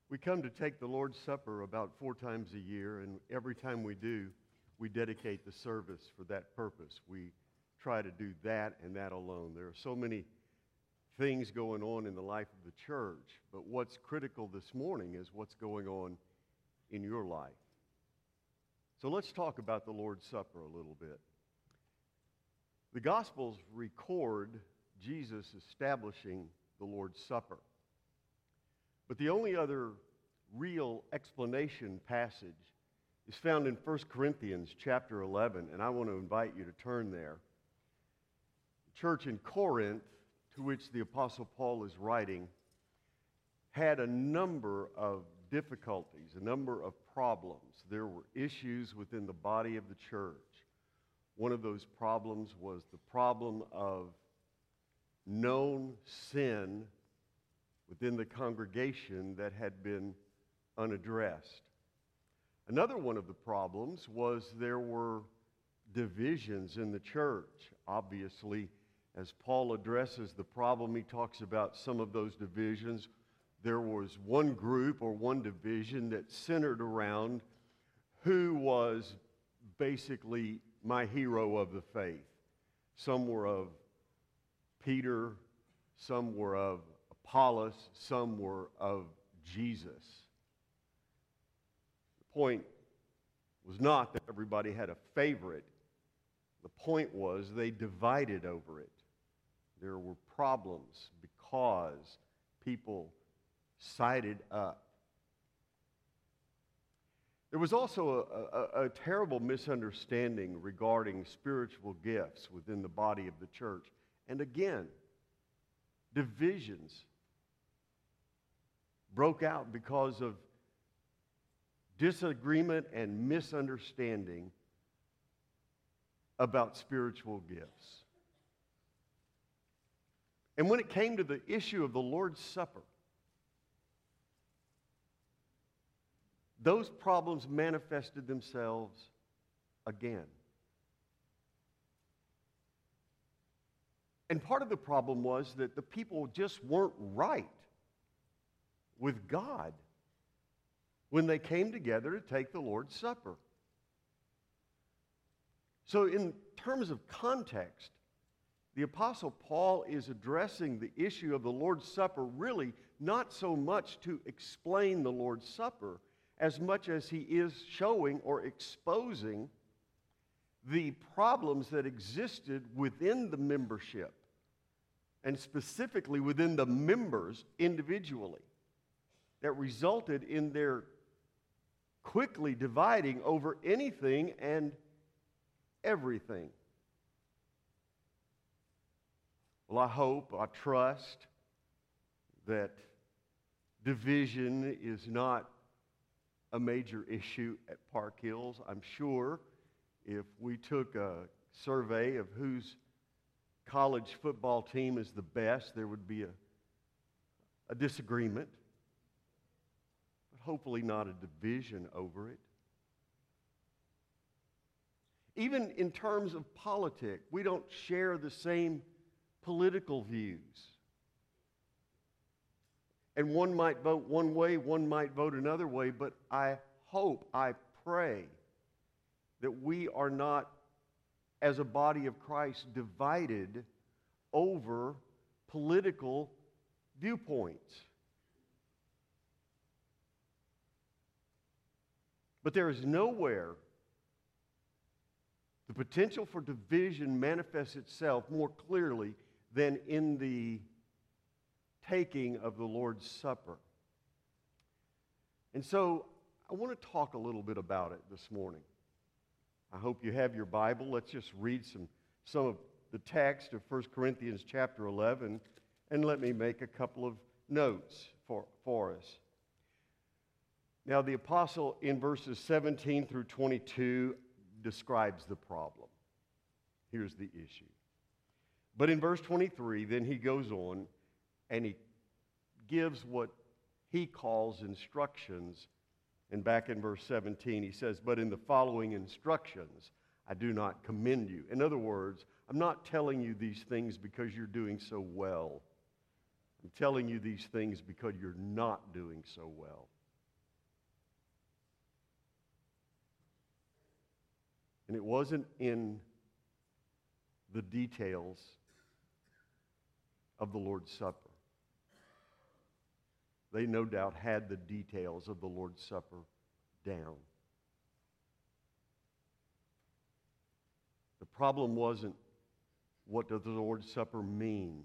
We come to take the Lord's Supper about 4 times a year, and every time we do, we dedicate the service for that purpose. We try to do that and that alone. There are so many things going on in the life of the church, but what's critical this morning is what's going on in your life. So let's talk about the Lord's Supper a little bit. The Gospels record Jesus establishing the Lord's Supper. But the only other real explanation passage is found in 1 Corinthians chapter 11, and I want to invite you to turn there. The church in Corinth, to which the Apostle Paul is writing, had a number of difficulties, a number of problems. There were issues within the body of the church. One of those problems was the problem of known sin within the congregation that had been unaddressed. Another one of the problems was there were divisions in the church. Obviously, as Paul addresses the problem, he talks about some of those divisions. There was one group or one division that centered around who was basically my hero of the faith. Some were of Peter, some were of Apollos, some were of Jesus. The point was not that everybody had a favorite. The point was they divided over it. There were problems because people sided up. There was also a terrible misunderstanding regarding spiritual gifts within the body of the church. And again, divisions broke out because of disagreement and misunderstanding about spiritual gifts. And when it came to the issue of the Lord's Supper, those problems manifested themselves again. And part of the problem was that the people just weren't right with God when they came together to take the Lord's Supper. So in terms of context, the Apostle Paul is addressing the issue of the Lord's Supper really not so much to explain the Lord's Supper as much as he is showing or exposing the problems that existed within the membership, and specifically within the members individually, that resulted in their quickly dividing over anything and everything. Well, I hope, I trust that division is not a major issue at Park Hills. I'm sure if we took a survey of whose college football team is the best, there would be a disagreement, but hopefully not a division over it. Even in terms of politics, we don't share the same political views. And one might vote one way, one might vote another way, but I hope, I pray that we are not, as a body of Christ, divided over political viewpoints. But there is nowhere the potential for division manifests itself more clearly than in the taking of the Lord's Supper. And so I want to talk a little bit about it this morning. I hope you have your Bible. Let's just read some of the text of 1 Corinthians chapter 11, and let me make a couple of notes for us. Now, the apostle in verses 17 through 22 describes the problem. Here's the issue. But in verse 23, then he goes on and he gives what he calls instructions. And back in verse 17, he says, but in the following instructions, I do not commend you. In other words, I'm not telling you these things because you're doing so well. I'm telling you these things because you're not doing so well. And it wasn't in the details of the Lord's Supper. They no doubt had the details of the Lord's Supper down. The problem wasn't, what does the Lord's Supper mean?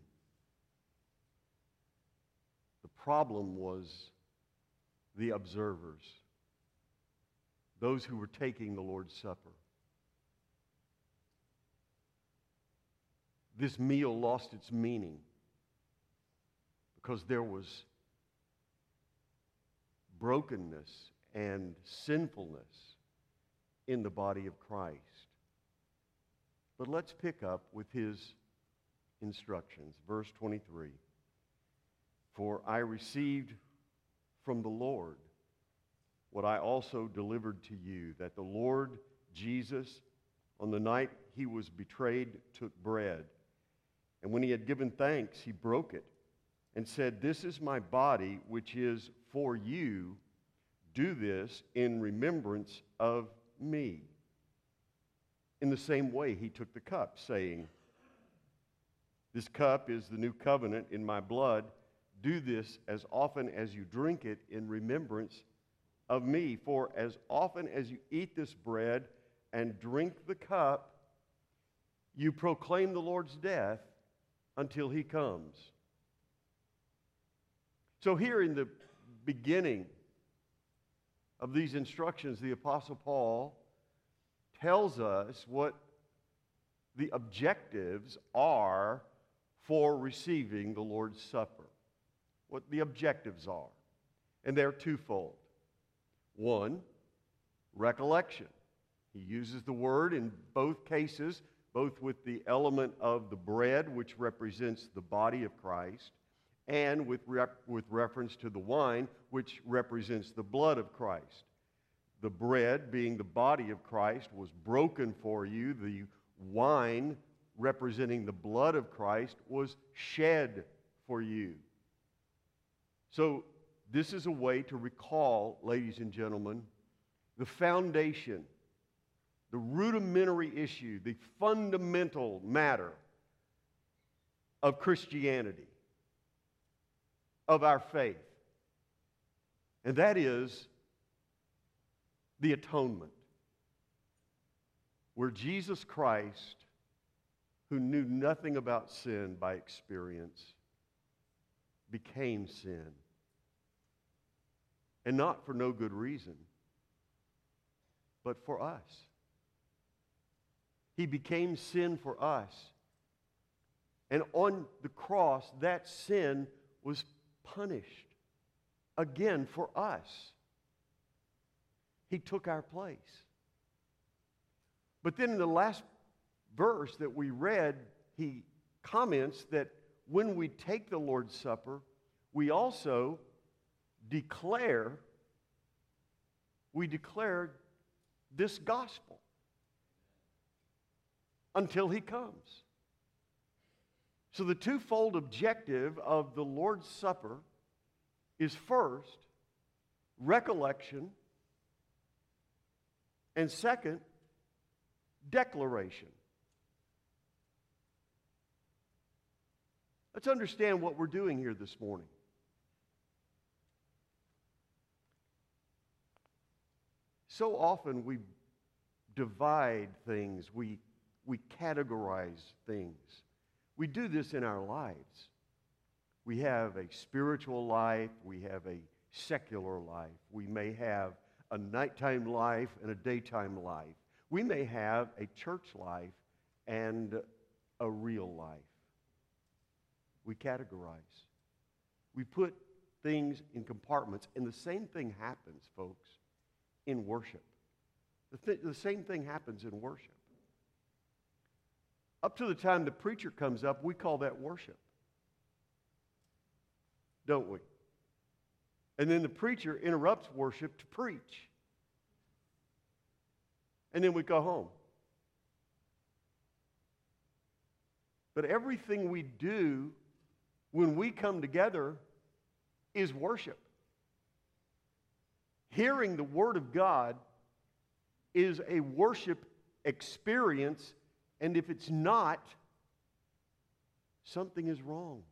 The problem was the observers, those who were taking the Lord's Supper. This meal lost its meaning because there was brokenness and sinfulness in the body of Christ. But let's pick up with his instructions. Verse 23. For I received from the Lord what I also delivered to you, that the Lord Jesus, on the night he was betrayed, took bread. And when he had given thanks, he broke it and said, "This is my body, which is for you. Do this in remembrance of me." In the same way, he took the cup, saying, "This cup is the new covenant in my blood. Do this as often as you drink it in remembrance of me. For as often as you eat this bread and drink the cup, you proclaim the Lord's death until he comes." So here in the beginning of these instructions, the Apostle Paul tells us what the objectives are for receiving the Lord's Supper. What the objectives are. And they're twofold. One, recollection. He uses the word in both cases, both with the element of the bread, which represents the body of Christ, and with reference to the wine, which represents the blood of Christ. The bread, being the body of Christ, was broken for you. The wine, representing the blood of Christ, was shed for you. So this is a way to recall, ladies and gentlemen, the foundation, the rudimentary issue, the fundamental matter of Christianity, of our faith. And that is the atonement, where Jesus Christ, who knew nothing about sin by experience, became sin. And not for no good reason, but for us. He became sin for us. And on the cross, that sin was punished again for us. He took our place. But then in the last verse that we read, he comments that when we take the Lord's Supper, we also declare this gospel until he comes. So the twofold objective of the Lord's Supper is first, recollection, and second, declaration. Let's understand what we're doing here this morning. So often we divide things, we categorize things. We do this in our lives. We have a spiritual life, we have a secular life, we may have a nighttime life and a daytime life. We may have a church life and a real life. We categorize. We put things in compartments, and the same thing happens, folks, in worship. The same thing happens in worship. Up to the time the preacher comes up, we call that worship. Don't we? And then the preacher interrupts worship to preach. And then we go home. But everything we do when we come together is worship. Hearing the Word of God is a worship experience, and if it's not, something is wrong.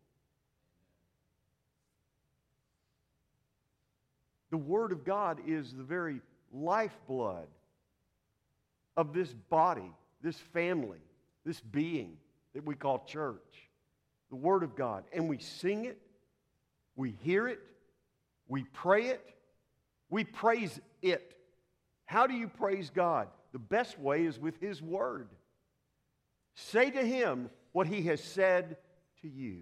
The Word of God is the very lifeblood of this body, this family, this being that we call church. The Word of God. And we sing it, we hear it, we pray it, we praise it. How do you praise God? The best way is with His Word. Say to Him what He has said to you.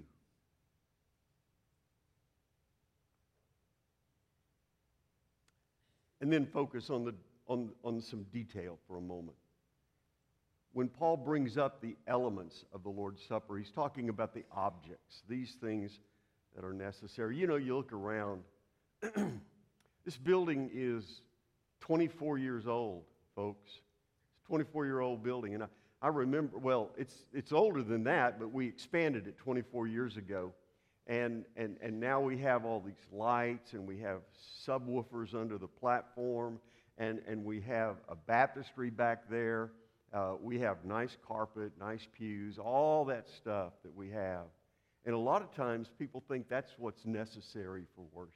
And then focus on some detail for a moment. When Paul brings up the elements of the Lord's Supper, he's talking about the objects, these things that are necessary. You know, you look around. This building is 24 years old, folks. It's a 24-year-old building. And I remember, well, it's older than that, but we expanded it 24 years ago. And now we have all these lights, and we have subwoofers under the platform, and we have a baptistry back there. We have nice carpet, nice pews, all that stuff that we have. And a lot of times people think that's what's necessary for worship.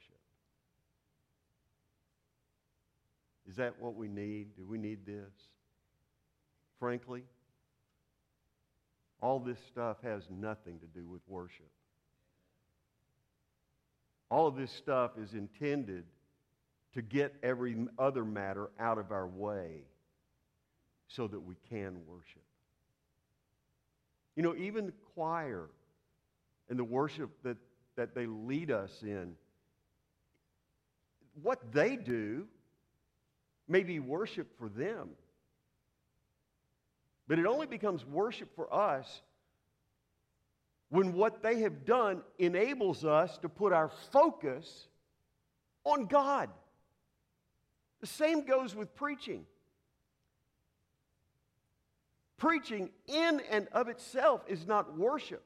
Is that what we need? Do we need this? Frankly, all this stuff has nothing to do with worship. All of this stuff is intended to get every other matter out of our way so that we can worship. You know, even the choir and the worship that they lead us in, what they do may be worship for them. But it only becomes worship for us when what they have done enables us to put our focus on God. The same goes with preaching. Preaching in and of itself is not worship.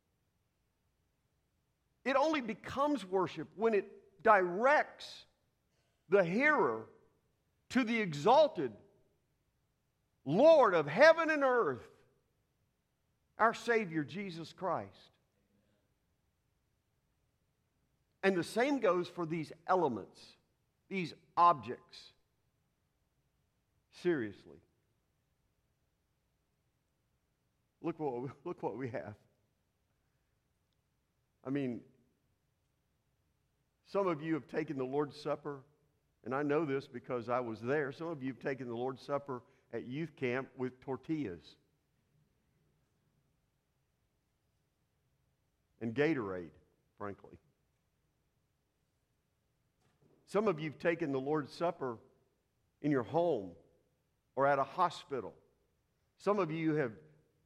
It only becomes worship when it directs the hearer to the exalted Lord of heaven and earth, our Savior, Jesus Christ. And the same goes for these elements, these objects. Seriously. Look what we have. I mean, some of you have taken the Lord's Supper, and I know this because I was there. Some of you have taken the Lord's Supper at youth camp with tortillas and Gatorade, frankly. Some of you have taken the Lord's Supper in your home or at a hospital. Some of you have.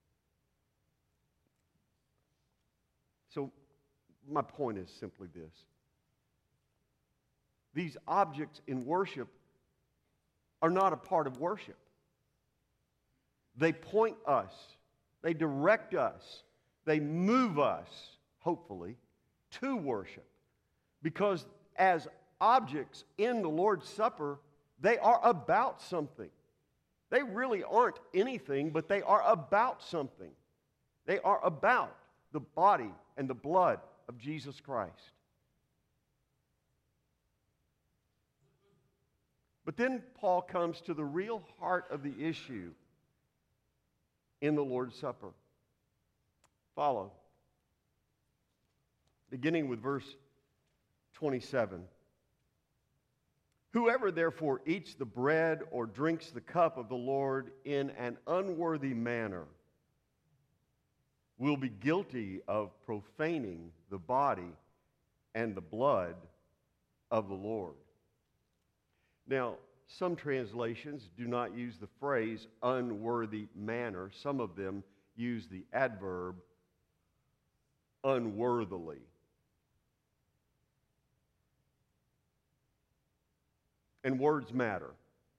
So my point is simply this. These objects in worship are not a part of worship. They point us, they direct us, they move us, hopefully, to worship. Because as objects in the Lord's Supper, they are about something. They really aren't anything, but they are about something. They are about the body and the blood of Jesus Christ. But then Paul comes to the real heart of the issue in the Lord's Supper. Follow. Beginning with verse 27. Whoever therefore eats the bread or drinks the cup of the Lord in an unworthy manner will be guilty of profaning the body and the blood of the Lord. Now, some translations do not use the phrase unworthy manner. Some of them use the adverb unworthily. And words matter.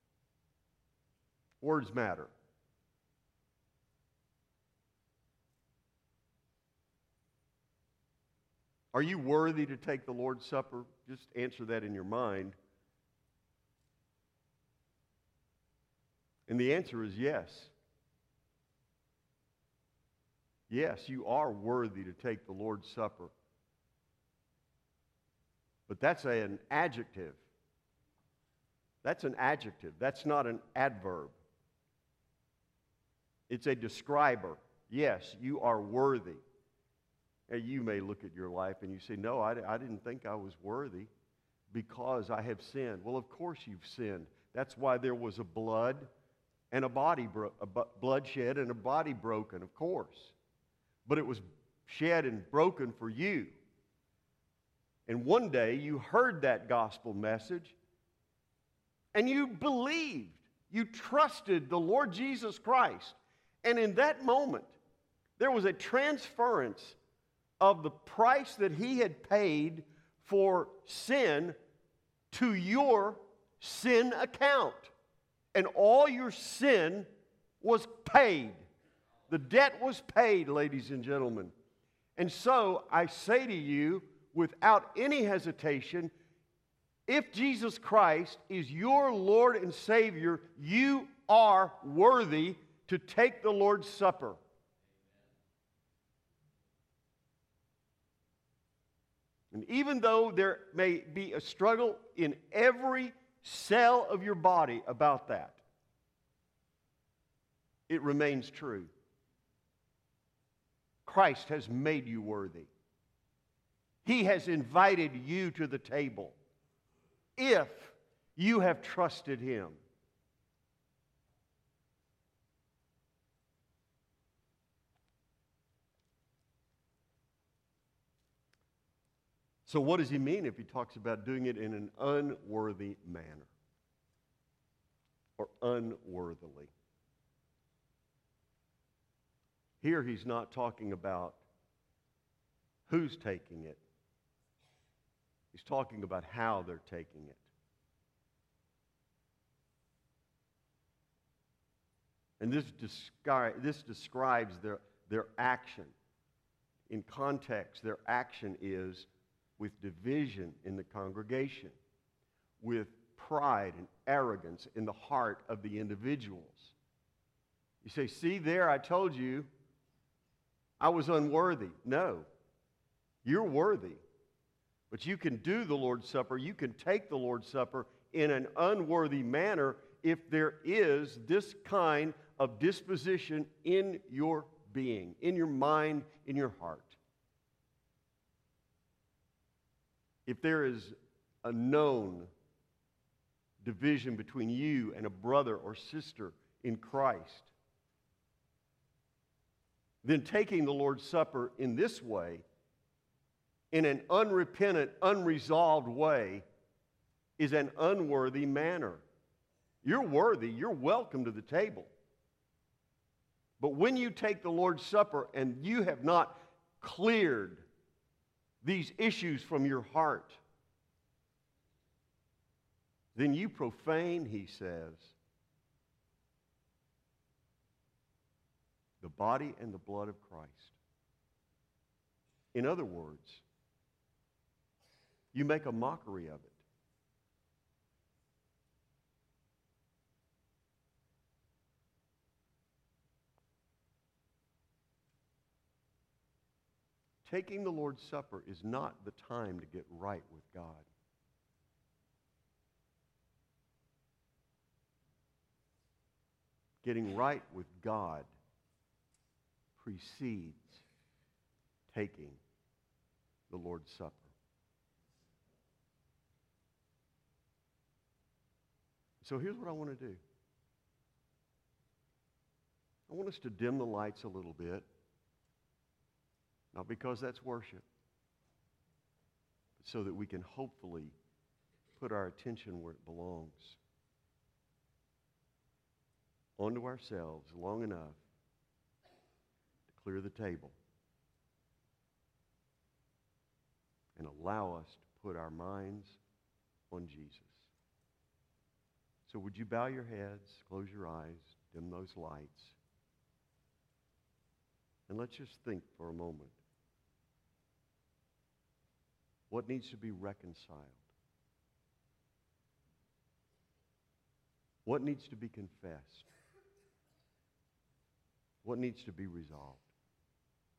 Words matter. Are you worthy to take the Lord's Supper? Just answer that in your mind. And the answer is yes. Yes, you are worthy to take the Lord's Supper. But that's an adjective. That's an adjective. That's not an adverb. It's a describer. Yes, you are worthy. And you may look at your life and you say, no, I didn't think I was worthy because I have sinned. Well, of course you've sinned. That's why there was a blood and a body, bloodshed and a body broken, of course. But it was shed and broken for you. And one day you heard that gospel message and you believed. You trusted the Lord Jesus Christ. And in that moment, there was a transference of the price that He had paid for sin to your sin account. And all your sin was paid. The debt was paid, ladies and gentlemen. And so I say to you, without any hesitation, if Jesus Christ is your Lord and Savior, you are worthy to take the Lord's Supper. And even though there may be a struggle in every cell of your body about that, it remains true. Christ has made you worthy. He has invited you to the table if you have trusted Him. So what does He mean if He talks about doing it in an unworthy manner or unworthily? Here He's not talking about who's taking it. He's talking about how they're taking it. And this describes their action. In context, their action is with division in the congregation, with pride and arrogance in the heart of the individuals. You say, see there, I told you I was unworthy. No, you're worthy. But you can do the Lord's Supper, you can take the Lord's Supper in an unworthy manner if there is this kind of disposition in your being, in your mind, in your heart. If there is a known division between you and a brother or sister in Christ, then taking the Lord's Supper in this way, in an unrepentant, unresolved way, is an unworthy manner. You're worthy. You're welcome to the table. But when you take the Lord's Supper and you have not cleared these issues from your heart, then you profane, He says, the body and the blood of Christ. In other words, you make a mockery of it. Taking the Lord's Supper is not the time to get right with God. Getting right with God precedes taking the Lord's Supper. So here's what I want to do. I want us to dim the lights a little bit. Not because that's worship, but so that we can hopefully put our attention where it belongs. Onto ourselves long enough to clear the table and allow us to put our minds on Jesus. So would you bow your heads, close your eyes, dim those lights, and let's just think for a moment. What needs to be reconciled? What needs to be confessed? What needs to be resolved?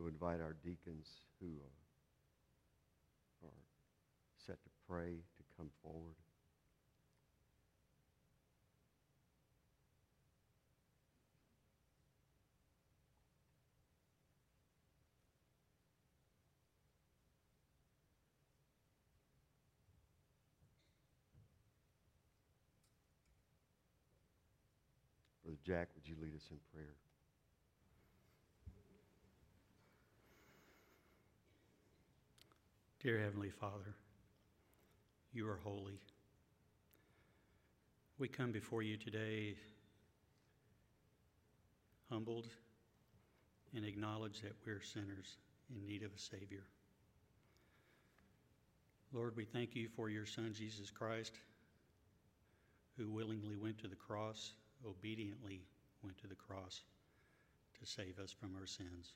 invite our deacons who are set to pray to come forward. Brother Jack, would you lead us in prayer? Dear Heavenly Father, you are holy. We come before you today humbled and acknowledge that we're sinners in need of a Savior. Lord, we thank you for your Son, Jesus Christ, who willingly went to the cross, obediently went to the cross to save us from our sins.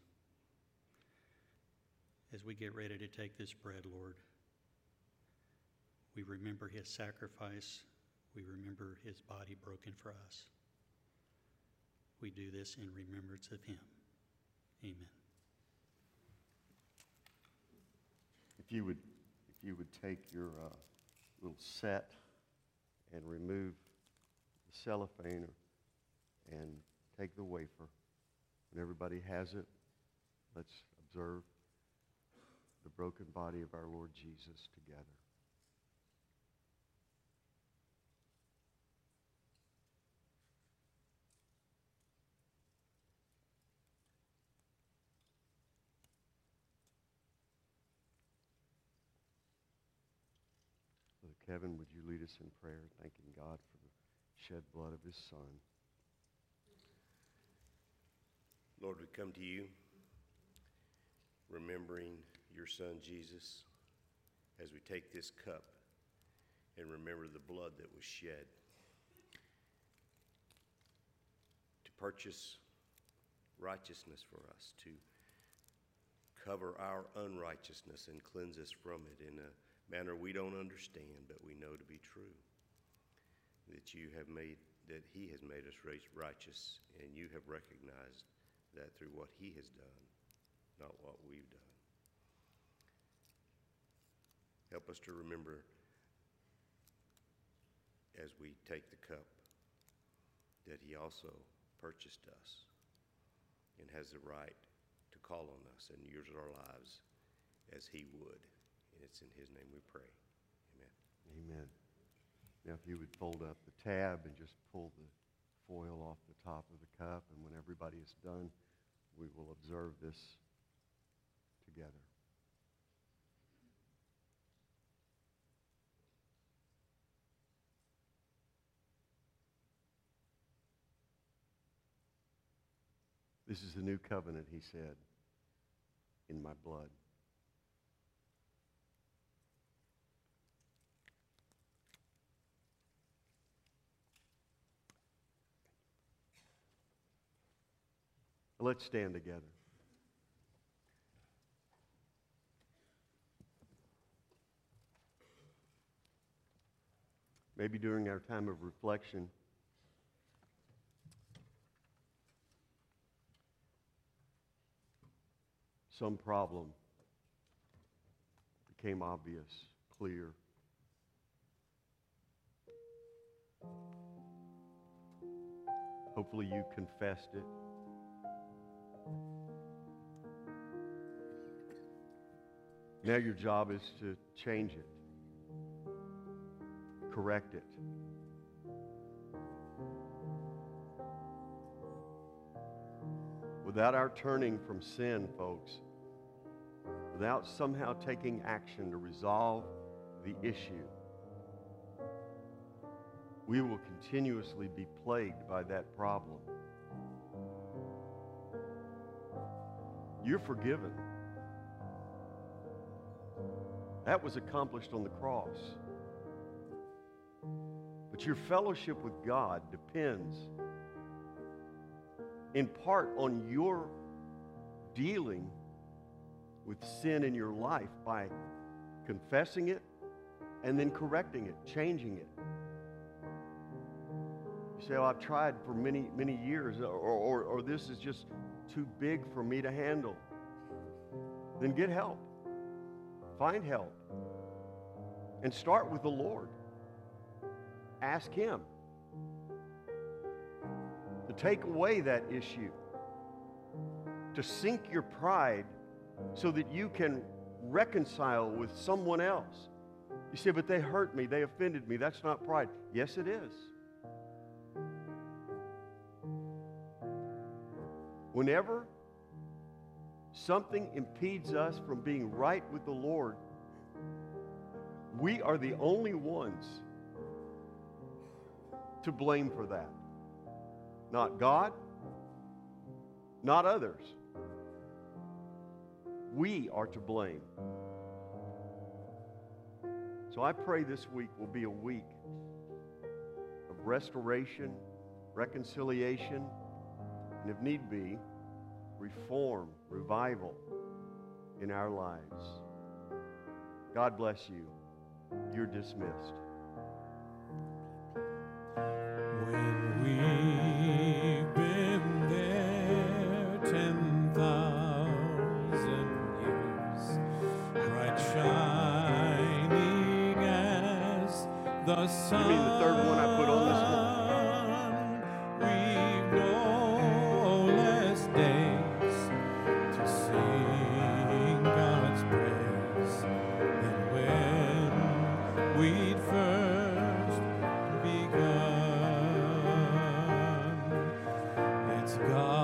As we get ready to take this bread, Lord, we remember his sacrifice. We remember his body broken for us. We do this in remembrance of him. Amen. If you would take your little set and remove the cellophane and take the wafer. When everybody has it, let's observe the broken body of our Lord Jesus together. Brother Kevin, would you lead us in prayer, thanking God for the shed blood of his Son? Lord, we come to you remembering your Son, Jesus, as we take this cup and remember the blood that was shed to purchase righteousness for us, to cover our unrighteousness and cleanse us from it in a manner we don't understand, but we know to be true. That he has made us righteous, and you have recognized that through what he has done, not what we've done. Help us to remember as we take the cup that he also purchased us and has the right to call on us and use our lives as he would. And it's in his name we pray. Amen. Amen. Now, if you would fold up the tab and just pull the foil off the top of the cup, and when everybody is done, we will observe this together. This is the new covenant, he said, in my blood. Let's stand together. Maybe during our time of reflection, some problem became obvious, clear. Hopefully you confessed it. Now your job is to change it, correct it. Without our turning from sin, folks, without somehow taking action to resolve the issue, we will continuously be plagued by that problem. You're forgiven. That was accomplished on the cross. But your fellowship with God depends in part on your dealing with sin in your life by confessing it and then correcting it, changing it. You say, oh, I've tried for many, many years, or this is just too big for me to handle. then get help. Find help. And start with the Lord. Ask Him to take away that issue, to sink your pride so that you can reconcile with someone else. You say, but they hurt me, they offended me. That's not pride. Yes, it is. Whenever something impedes us from being right with the Lord, we are the only ones to blame for that. Not God, not others. We are to blame. So I pray this week will be a week of restoration, reconciliation, and if need be, reform, revival in our lives. God bless you. You're dismissed. When we've been there 10,000 years, bright shining as the sun. You mean the third one I put on this We've no less days to sing God's praise than when we'd first begun. It's God